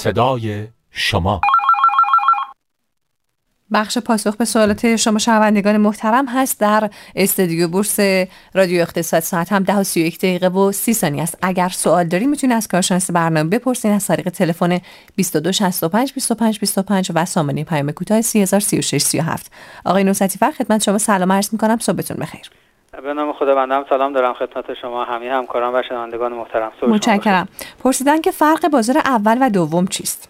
صدای شما. بخش پاسخ به سوالات شما شنوندگان محترم هست در استودیو بورس رادیو اقتصاد. ساعت هم 10:31 است. اگر سوال دارید میتونید از کارشناس برنامه بپرسید از طریق تلفن 2265 25 25 و سامانه پیام کوتاه 303637. آقای نصرتی‌فر خدمت شما سلام عرض می‌کنم. صبحتون بخیر. به نام خداوندم سلام دارم خدمت شما همه همکاران و شنوندگان محترم. متشکرم. پرسیدن که فرق بازار اول و دوم چیست؟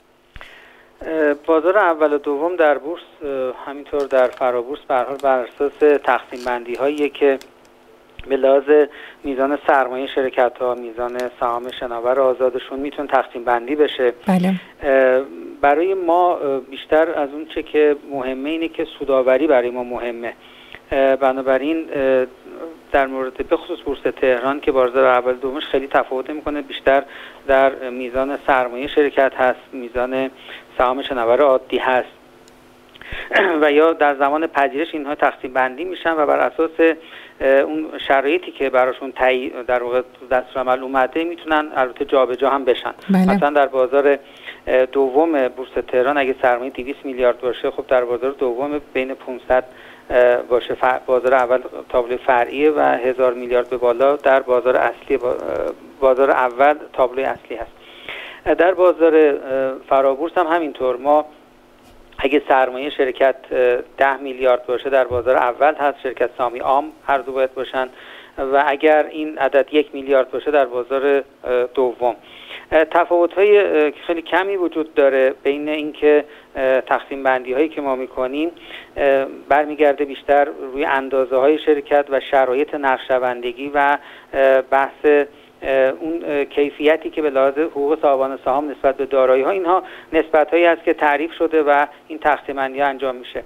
بازار اول و دوم در بورس همینطور در فرابورس به هر حال بر اساس تقسیم بندی هایی که به لحاظ میزان سرمایه شرکت ها، میزان سهام شناور آزادشون میتونه تقسیم بندی بشه. بله. برای ما بیشتر از اون چه که مهمه اینه که سودآوری برای ما مهمه. بنابراین در مورد به خصوص بورس تهران که بازار اول دومش خیلی تفاوت میکنه، بیشتر در میزان سرمایه شرکت هست، میزان سهام شناور عادی هست و یا در زمان پذیرش اینها تقسیم بندی میشن و بر اساس اون شرایطی که براشون در واقع دستورالعمل اومده میتونن البته جابجا هم بشن. مثلا در بازار دوم بورس تهران اگه سرمایه 200 میلیارد باشه، خب در بازار دوم بین 500 باشه بازار اول تابلوی فرعیه و 1000 میلیارد به بالا در بازار اصلی بازار اول تابلوی اصلی هست. در بازار فرابورس هم همینطور، ما اگه سرمایه شرکت 10 میلیارد باشه در بازار اول هست، شرکت سهامی عام هر دو باید باشن و اگر این عدد 1 میلیارد باشه در بازار دوم. تفاوت‌های خیلی کمی وجود داره بین اینکه تقسیم بندی هایی که ما میکنیم برمیگرده بیشتر روی اندازه های شرکت و شرایط نقشه‌بندی و بحث اون کیفیتی که به لحاظ حقوق صاحبان سهام نسبت به دارایی ها، اینها نسبت هایی هست که تعریف شده و این تقسیم بندی ها انجام میشه.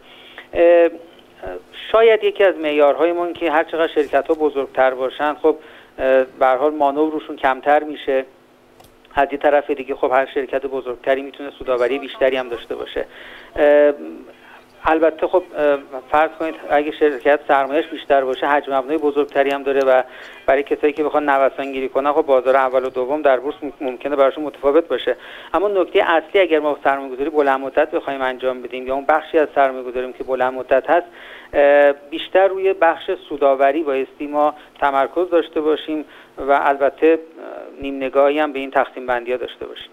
شاید یکی از معیارهای ما این که هر چقدر شرکت ها بزرگتر باشن، خب به هر حال مانور روشون کمتر میشه. از یه طرف دیگه خب هر شرکت بزرگتری میتونه سودآوری بیشتری هم داشته باشه. البته خب فرض کنید اگه شرکت سرمایه‌اش بیشتر باشه، حجم مبنای بزرگتری هم داره و برای کسایی که بخوان نوسانگیری کنن، خب بازار اول و دوم در بورس ممکنه براشون متفاوت باشه. اما نکته اصلی اگر ما سرمایه‌گذاری بلند مدت بخوایم انجام بدیم یا اون بخشی از سرمایه‌گذاریم که بلند مدت هست، بیشتر روی بخش سودآوری بایستی ما تمرکز داشته باشیم و البته نیم نگاهی هم به این تقسیم بندی‌ها داشته باشیم.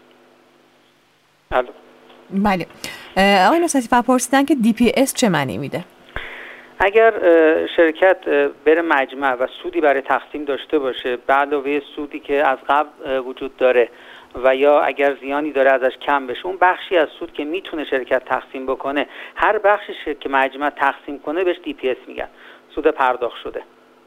بله. آقای نصرتی‌فر پرسیدن که DPS چه معنی میده؟ اگر شرکت بره مجمع و سودی برای تقسیم داشته باشه به علاوه سودی که از قبل وجود داره و یا اگر زیانی داره ازش کم بشه، اون بخشی از سود که میتونه شرکت تقسیم بکنه، هر بخشی که مجمع تقسیم کنه بهش DPS میگن، سود پرداخت شده.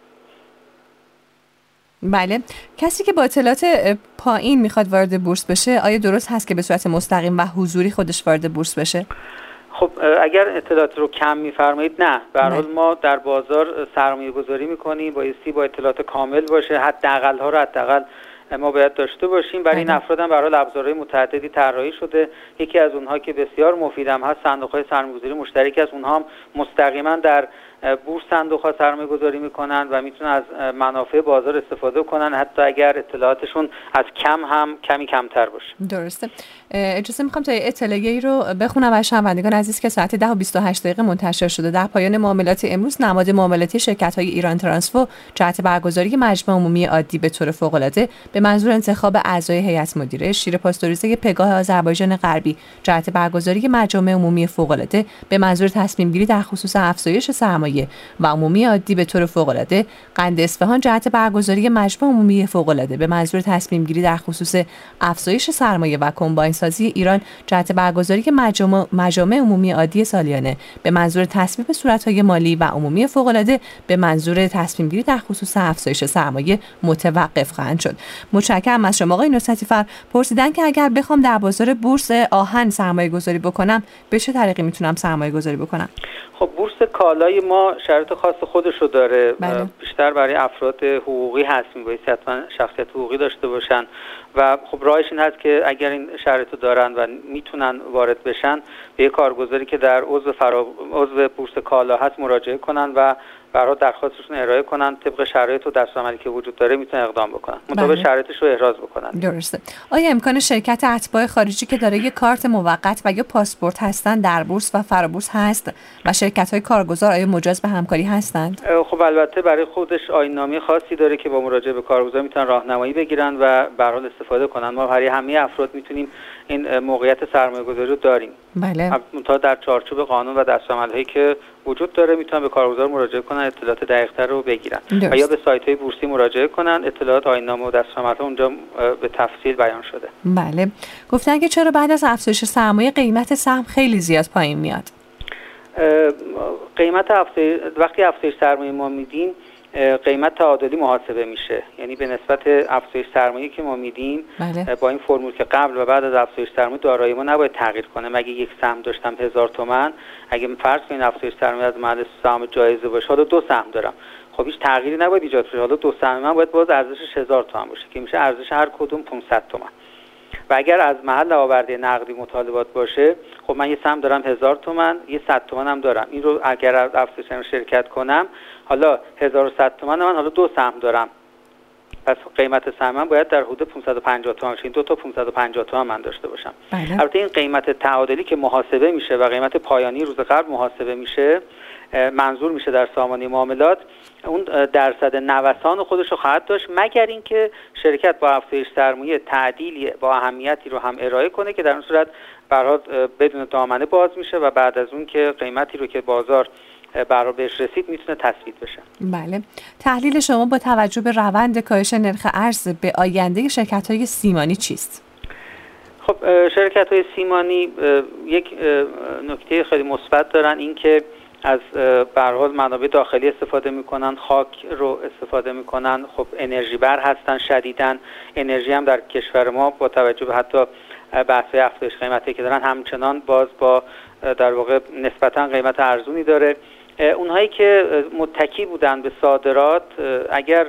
بله. کسی که با اطلاعات پایین میخواد وارد بورس بشه، آیا درست هست که به صورت مستقیم و حضوری خودش وارد بورس بشه؟ خب اگر اطلاعات رو کم میفرمایید، نه، به هر حال ما در بازار سرمایه گذاری میکنیم، بایستی با اطلاعات کامل باشه، حداقل ها رو حداقل ما باید داشته باشیم. برای این افراد هم به هر حال ابزارهای متعددی طراحی شده. یکی از اونها که بسیار مفیدم هست صندوق‌های سرمایه‌گذاری مشترک است. اونها هم مستقیما در بورس صندوق‌ها سرمایه‌گذاری میکنن و میتونن از منافع بازار استفاده کنن، حتی اگر اطلاعاتشون از کمی کمتر باشه. درسته. اجازه میخوام تا اطلاعیه‌ای رو بخونم و شنوندگان عزیز که ساعت 10:28 منتشر شده. در پایان معاملات امروز نماد معاملاتی شرکت‌های ایران ترانسفو جهت برگزاری مجمع عمومی عادی به طور فوق‌العاده به منظور انتخاب اعضای هیئت مدیره، شیر پاستوریزه پگاه آذربایجان غربی جهت برگزاری مجمع عمومی فوق‌العاده به منظور تصمیم گیری در خصوص افزایش سرمایه و عمومی عادی به طور فوق‌العاده، قند اصفهان جهت برگزاری مجمع عمومی فوق‌العاده به منظور تصمیم گیری در خصوص افزایش سرمایه و کمباین سازی ایران جهت برگزاری مجامع عمومی عادی سالیانه به منظور تصویب صورت‌های مالی و عمومی فوق‌العاده به منظور تصمیم گیری در خصوص افزایش سرمایه متوقف خواهند شد. متشکرم از شما آقای نصرتی‌فر. پرسیدن که اگر بخوام در بازار بورس آهن سرمایه‌گذاری بکنم، به چه طریقی میتونم سرمایه‌گذاری بکنم؟ خب بورس کالای ما شرایط خاص خودش رو داره. بیشتر برای افراد حقوقی هست، میبایستی حتما شخصیت حقوقی داشته باشن و خب راهش این هست که اگر این شرایط رو دارن و میتونن وارد بشن، به یک کارگزاری که در عضو بورس کالا هست مراجعه کنن و برای درخواستشون ارائه کنن، طبق شرایط و دستورالعملی که وجود داره میتونن اقدام بکنن، مطابق شرایطش رو احراز بکنن. درسته. آیا امکان شرکت اتباع خارجی که دارای کارت موقت و یا پاسپورت هستند در بورس و فرابورس هست و شرکت‌های کارگزار آیا مجاز به همکاری هستند؟ خب البته برای خودش آیین‌نامه خاصی داره که با مراجعه به کارگزار میتونن راهنمایی بگیرن و به هر حال استفاده کنن. ما برای همه افراد میتونیم این موقعیت سرمایه‌گذاری رو داریم. بله. منتها در چارچوب قانون و دستورالعمل‌هایی که وجود داره میتونن به کارگزار مراجعه کنن، اطلاعات دقیق‌تر رو بگیرن و یا به سایت‌های بورسی مراجعه کنن، اطلاعات آیین‌نامه و دستورالعمل اونجا به تفصیل بیان شده. بله. گفتن که چرا بعد از افزایش سرمایه قیمت سهم خیلی زیاد پایین میاد؟ قیمت وقتی افزایش سرمایه ما میدیم قیمت تعادلی محاسبه میشه، یعنی به نسبت افزایش سرمایه که ما میدیم با این فرمول که قبل و بعد از افزایش سرمایه دارایی ما نباید تغییر کنه. مگه یک سهم داشتم 1000 تومان، اگه فرض کنین افزایش سرمایه از محل سهم جایزه باشه، حالا 2 سهم دارم، خب هیچ تغییری نباید ایجاد شه، حالا 2 سهم من باید باز ارزشش 1000 تومان باشه که میشه ارزش هر کدوم 500 تومان. و اگر از محل آورده نقدی مطالبات باشه، خب من یه سهم دارم 1000 تومان، یه 100 تومان هم دارم، این رو اگر از افزایش شرکت کنم، حالا 1100 تومان من حالا 2 سهم دارم، پس قیمت سهم من باید در حدود 550 تومان باشه، این 2 تا 550 تومان من داشته باشم. البته این قیمت تعادلی که محاسبه میشه و قیمت پایانی روز قبل محاسبه میشه، منظور میشه در سامانه معاملات، اون درصد نوسان خودش رو خواهد داشت، مگر اینکه شرکت با افزایش سرمایه تعدیلی با اهمیتی رو هم ارائه کنه که در اون صورت برات بدون دامنه باز میشه و بعد از اون که قیمتی رو که بازار برای بهش رسید میتونه تثبیت بشه. بله. تحلیل شما با توجه به روند کاهش نرخ ارز به آینده شرکت‌های سیمانی چیست؟ خب شرکت‌های سیمانی یک نکته خیلی مثبت دارن، این که از به هر حال منابع داخلی استفاده میکنن، خاک رو استفاده میکنن، خب انرژی بر هستن شدیداً، انرژی هم در کشور ما با توجه به حتی بحث‌های افزایش قیمتی که دارن همچنان باز با در واقع نسبتاً قیمت ارزونی داره. اونهایی که متکی بودن به صادرات، اگر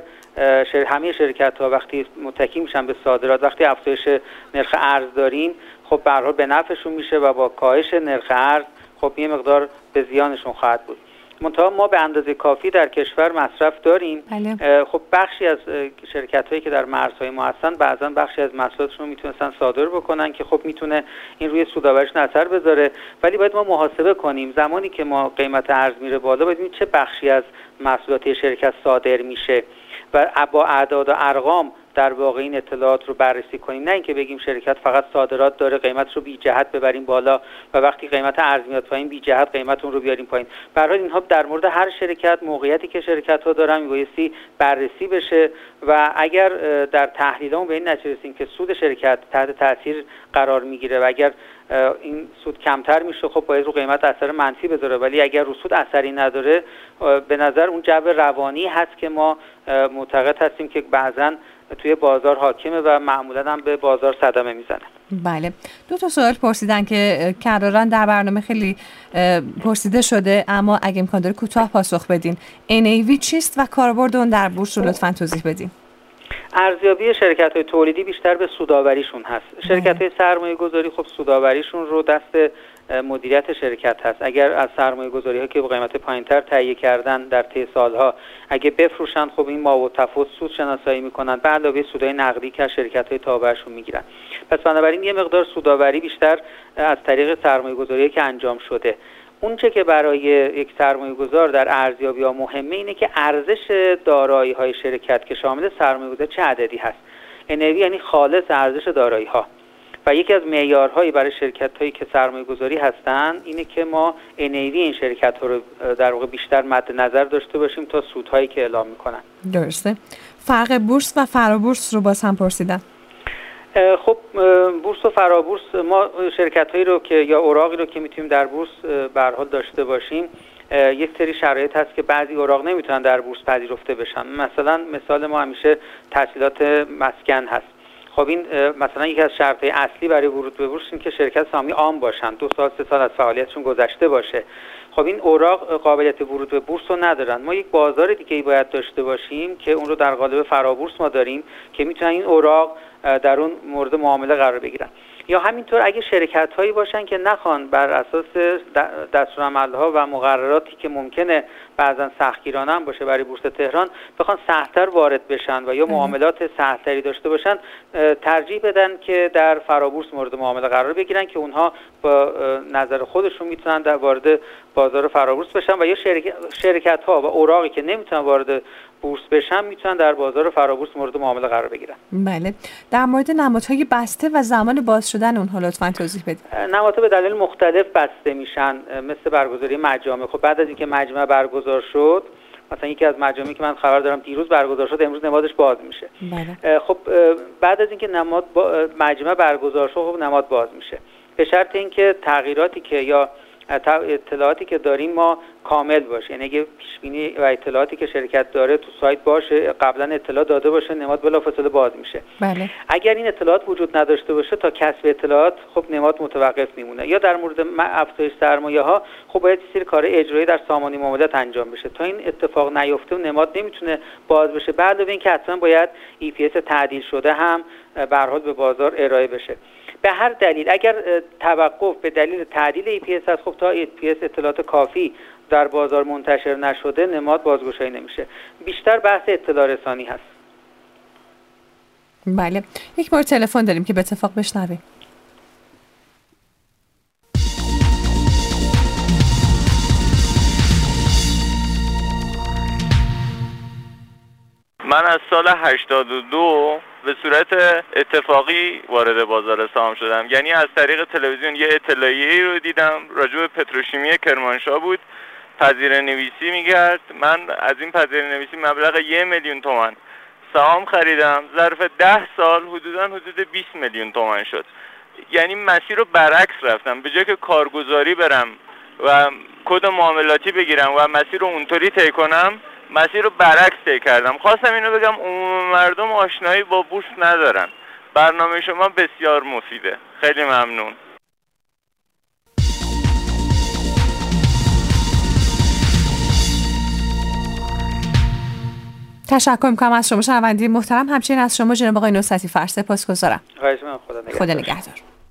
همه شرکت‌ها وقتی متکی میشن به صادرات، وقتی افزایش نرخ ارز داریم، خب به هر حال به نفعشون میشه و با کاهش نرخ ارز خب یه مقدار به زیانشون خواهد بود. منتها ما به اندازه کافی در کشور مصرف داریم. خب بخشی از شرکت‌هایی که در مرزهای ما هستن بعضا بخشی از محصولاتشون میتونستن صادر بکنن که خب میتونه این روی سودآوریشون اثر بذاره، ولی باید ما محاسبه کنیم زمانی که ما قیمت ارز میره بالا باید چه بخشی از محصولات شرکت صادر میشه و با اعداد و ارقام در واقع این اطلاعات رو بررسی کنیم، نه اینکه بگیم شرکت فقط صادرات داره قیمتش رو بی جهت ببریم بالا و وقتی قیمت ارز میاد پایین بی جهت قیمت اون رو بیاریم پایین. به هر حال اینها در مورد هر شرکت موقعیتی که شرکت‌ها دارن میبایستی بررسی بشه و اگر در تحلیلمون به این نتیجه رسیدیم که سود شرکت تحت تاثیر قرار میگیره و اگر این سود کمتر میشه، خب باید رو قیمت اثر منفی بذاره، ولی اگر رو سود اثری نداره به نظر اون جو روانی هست که ما معتقد هستیم که بعضاً توی بازار حاکمه و معمولاً هم به بازار صدمه میزنه. بله. 2 سوال پرسیدن که کراراً در برنامه خیلی پرسیده شده، اما اگه امکان داره کوتاه پاسخ بدین. NAV چیست و کاربرد اون در بورس رو لطفاً توضیح بدین. ارزیابی شرکت‌های تولیدی بیشتر به سودآوریشون هست. شرکت‌های سرمایه‌گذاری خب سودآوریشون رو دست مدیریت شرکت هست. اگر از سرمایه‌گذاری‌ها که با قیمت پایین‌تر تهیه کردن در طی سالها اگه بفروشن، خب این ما و تفاوت سود شناسایی می‌کنن به علاوه سودای نقدی که از شرکت‌های تابعشون می‌گیرن. پس بنابراین یه مقدار سودآوری بیشتر از طریق سرمایه‌گذاری که انجام شده. اونچه که برای یک سرمایه‌گذار در ارزیابی‌ها مهمه اینه که ارزش دارایی‌های شرکت که شامل سرمایه‌گذاری چه عددی هست. NAV یعنی خالص ارزش دارایی‌ها. و یکی از معیارهایی برای شرکت‌هایی که سرمایه‌گذاری هستن اینه که ما NAV این شرکت‌ها رو در واقع بیشتر مد نظر داشته باشیم تا سودهایی که اعلام می‌کنن. درسته. فرق بورس و فرابورس رو باز هم پرسیدن. خب بورس و فرابورس، ما شرکت‌هایی رو که یا اوراقی رو که میتونیم در بورس به هر حال داشته باشیم، یک سری شرایط هست که بعضی اوراق نمیتونن در بورس پذیرفته بشن. مثلا مثال ما همیشه تسهیلات مسکن هست. خب این مثلا یکی از شرط‌های اصلی برای ورود به بورس این که شرکت سهامی عام باشن، 2 سال 3 سال از فعالیتشون گذشته باشه. خب این اوراق قابلیت ورود به بورس رو ندارن. ما یک بازار دیگه‌ای باید داشته باشیم که اون رو در قالب فرابورس ما داریم که میتونن این اوراق در اون مورد معامله قرار بگیرن. یا همینطور اگه شرکت‌هایی باشن که نخوان بر اساس دستورالعمل‌ها و مقرراتی که ممکنه بعضا سختگیرانه هم باشه برای بورس تهران بخوان سخت‌تر وارد بشن و یا معاملات سخت‌تری داشته باشن، ترجیح بدن که در فرابورس مورد معامله قرار بگیرن که اونها با نظر خودشون میتونن در وارد بازار فرابورس بشن و یا شرکت‌ها و اوراقی که نمیتونن وارد بورس بشن میتونن در بازار فرابورس مورد معامله قرار بگیرن. بله. در مورد نمادهای بسته و زمان باز شدن اونها لطفاً توضیح بدید. نمادها به دلایل مختلف بسته میشن، مثل برگزاری مجامع. خب بعد از اینکه مجمع برگزار شد، مثلا یکی از مجامعی که من خبر دارم دیروز برگزار شد، امروز نمادش باز میشه. بله. خب بعد از اینکه مجمع برگزار شد، خب نماد باز میشه، به شرط اینکه تغییراتی که یا اطلاعاتی که داریم ما کامل باشه. یعنی اگه پیشبینی و اطلاعاتی که شرکت داره تو سایت باشه، قبلا اطلاع داده باشه، نماد بلافاصله باز میشه. بله. اگر این اطلاعات وجود نداشته باشه تا کسب اطلاعات، خب نماد متوقف میمونه. یا در مورد افزایش سرمایه ها، خب باید یه سری کار اجرایی در سامانه معاملات انجام بشه. تا این اتفاق نیفته نماد نمیتونه باز بشه. بعد از اینکه حتما باید EPS تعدیل شده هم به هر حال به بازار ارائه بشه. به هر دلیل اگر توقف به دلیل تعدیل EPS هست، خب تا EPS اطلاعات کافی در بازار منتشر نشده نماد بازگشایی نمیشه. بیشتر بحث اطلاع رسانی هست. بله. یک مورد تلفن داریم که به اتفاق بشنویم. من از سال 82 به صورت اتفاقی وارد بازار سهام شدم. یعنی از طریق تلویزیون یه اطلاعیه‌ای رو دیدم راجع به پتروشیمی کرمانشاه بود، پذیره نویسی می‌کرد. من از این پذیره نویسی مبلغ 1 میلیون تومان سهام خریدم. ظرف 10 سال حدود 20 میلیون تومان شد. یعنی مسیر رو برعکس رفتم. به جای که کارگزاری برم و کد معاملاتی بگیرم و مسیر رو اونطوری طی کنم، مسیر رو برعکس طی کردم. خواستم اینو بگم عموم مردم آشنایی با بورس ندارن. برنامه شما بسیار مفیده. خیلی ممنون. تشکر می‌کنم از شما شنونده محترم، همچنین از شما جناب آقای نصرتی فر. سپاسگزارم. خواهش می‌کنم. خدا نگهدار.